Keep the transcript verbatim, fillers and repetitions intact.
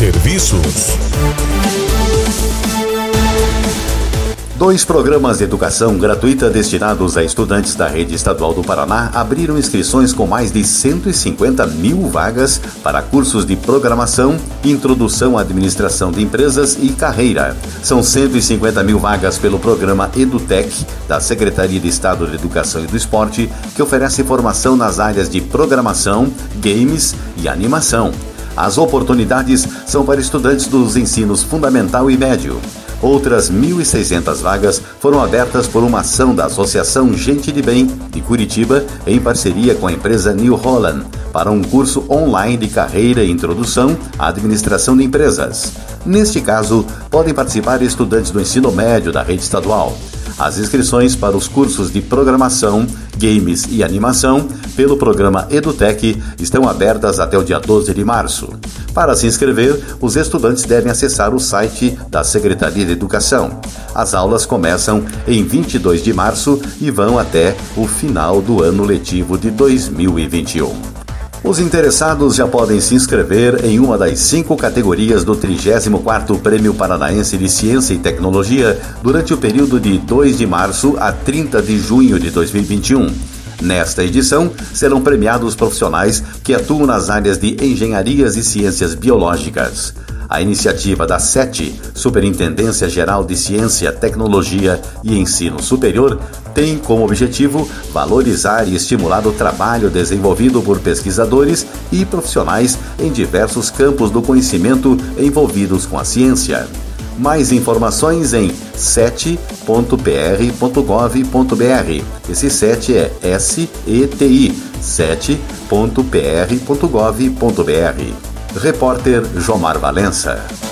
Serviços. Dois programas de educação gratuita destinados a estudantes da Rede Estadual do Paraná abriram inscrições com mais de cento e cinquenta mil vagas para cursos de programação, introdução à administração de empresas e carreira. São cento e cinquenta mil vagas pelo programa EduTech, da Secretaria de Estado de Educação e do Esporte, que oferece formação nas áreas de programação, games e animação. As oportunidades são para estudantes dos ensinos fundamental e médio. Outras mil e seiscentas vagas foram abertas por uma ação da Associação Gente de Bem, de Curitiba, em parceria com a empresa New Holland, para um curso online de carreira e introdução à administração de empresas. Neste caso, podem participar estudantes do ensino médio da rede estadual. As inscrições para os cursos de programação, games e animação pelo programa EduTech estão abertas até o dia doze de março. Para se inscrever, os estudantes devem acessar o site da Secretaria de Educação. As aulas começam em vinte e dois de março e vão até o final do ano letivo de dois mil e vinte e um. Os interessados já podem se inscrever em uma das cinco categorias do trigésimo quarto Prêmio Paranaense de Ciência e Tecnologia durante o período de dois de março a trinta de junho de dois mil e vinte e um. Nesta edição, serão premiados profissionais que atuam nas áreas de engenharias e ciências biológicas. A iniciativa da SETI, Superintendência Geral de Ciência, Tecnologia e Ensino Superior, tem como objetivo valorizar e estimular o trabalho desenvolvido por pesquisadores e profissionais em diversos campos do conhecimento envolvidos com a ciência. Mais informações em sete ponto p r ponto gov ponto b r. Esse sete é S E T I, sete ponto p r ponto gov ponto b r. Repórter Jomar Valença.